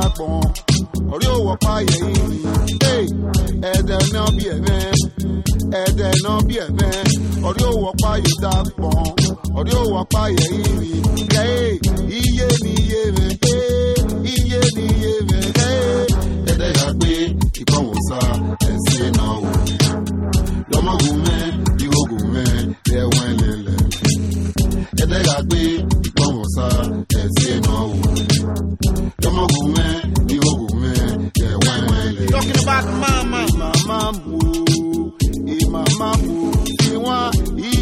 bon. Or you walk by hey, and then no be a man, and then no be a man. Or you walk by you that bon. Or you walk by hey, hey, and then I be, keep on and say no. Loma woman, you go man, there when and then I be, keep on and say no. Loma woman, you go man, there when talking about mama, mama, you want,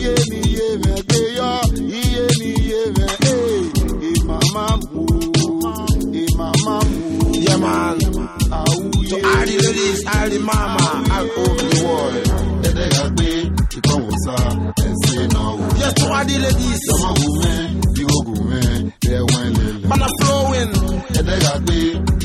yeah, man. So all the ladies, all the mama, all over the world. Yes, to all the ladies. Man are flowing.